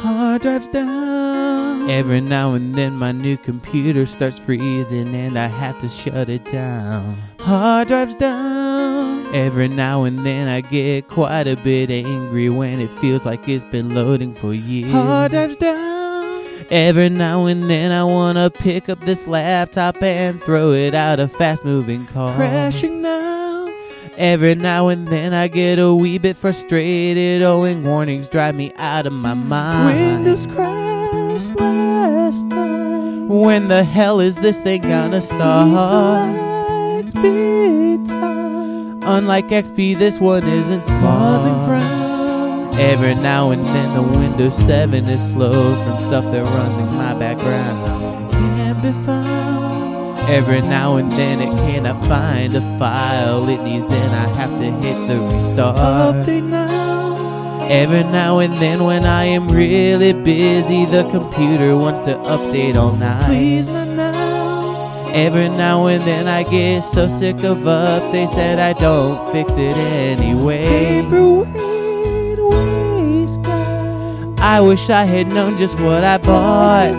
Hard drives down. Every now and then my new computer starts freezing and I have to shut it down. Hard drives down. Every now and then I get quite a bit angry when it feels like it's been loading for years. Hard drives down. Every now and then I wanna pick up this laptop and throw it out a fast-moving car. Crashing now. Every now and then I get a wee bit frustrated, owing warnings drive me out of my mind. Windows crashed last night. When the hell is this thing gonna start? Big time. Unlike XP, this one isn't Causing smart. frown. Every now and then the Windows 7 is slow from stuff that runs in my background. Can't be found. Every now and then it cannot find a file it needs, then I have to hit the restart. Update now. Every now and then when I am really busy, the computer wants to update all night. Please not now. Every now and then I get so sick of updates that I don't fix it anyway. Paperweight waste guy. I wish I had known just what I bought.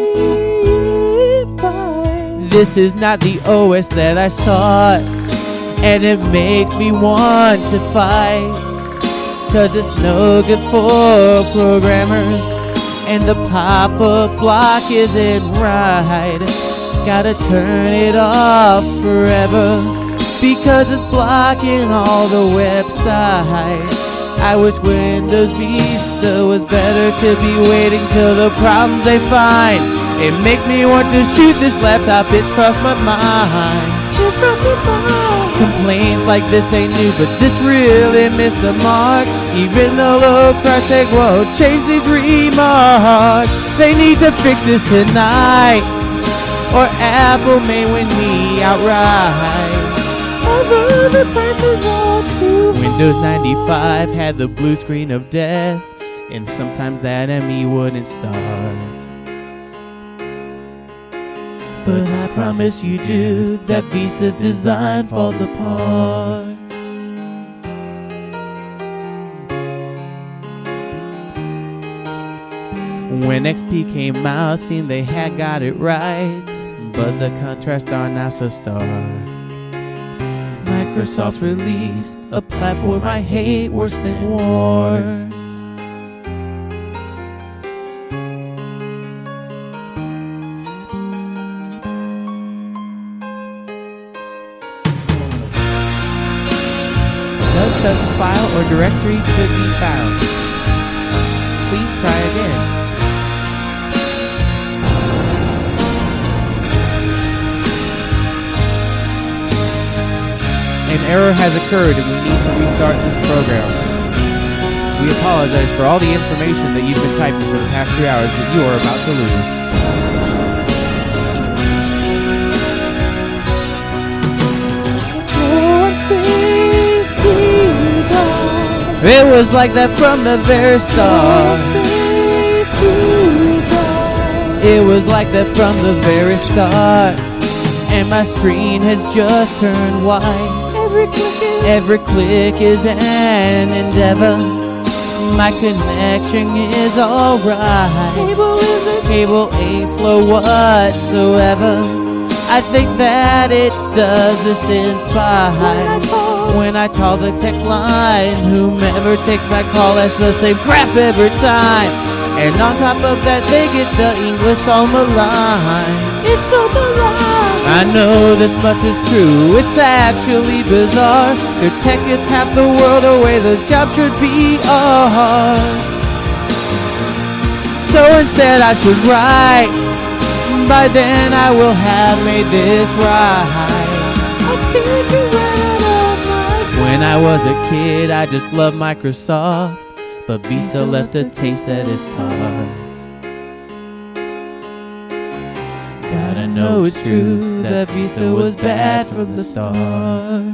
This is not the OS that I sought, and it makes me want to fight, 'cause it's no good for programmers, and the pop-up block isn't right. Gotta turn it off forever, because it's blocking all the websites. I wish Windows Vista was better to be waiting till the problems they find. It makes me want to shoot this laptop, it's crossed my mind. It's crossed my mind. Complaints like this ain't new, but this really missed the mark. Even the low price tag won't change these remarks. They need to fix this tonight, or Apple may win me outright. Although the price is all too high. Windows 95 had the blue screen of death, and sometimes that ME wouldn't start. But I promise you, dude, that Vista's design falls apart. When XP came out, seemed they had got it right, but the contrasts are now so stark. Microsoft's released a platform I hate worse than wars. No such file or directory could be found. Please try again. An error has occurred and we need to restart this program. We apologize for all the information that you've been typing for the past 3 hours that you are about to lose. It was like that from the very start. It was like that from the very start. And my screen has just turned white. Every click is an endeavor. My connection is alright. Cable ain't slow whatsoever. I think that it does this in spite. When I call the tech line, whomever takes my call has the same crap every time. And on top of that, they get the English on the line. It's so malign. I know this much is true, it's actually bizarre. Their tech is half the world away, those jobs should be ours. So instead I should write, by then I will have made this right. When I was a kid, I just loved Microsoft, but Vista left a taste that is tart. Gotta know it's true that Vista was bad from the start.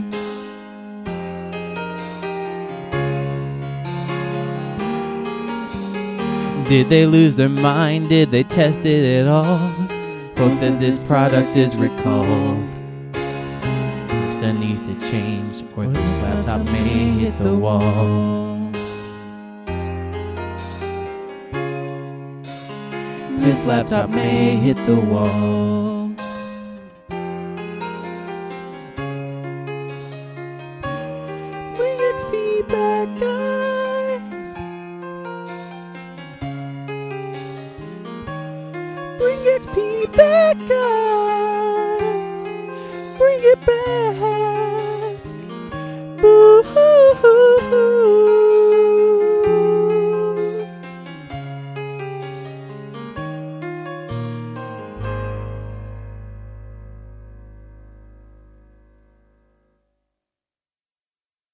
Did they lose their mind? Did they test it at all? Hope that this product is recalled. Vista needs to change, or this laptop may hit the wall. this laptop may hit the wall. Bring XP back, guys. Bring XP back, guys. Bring it back.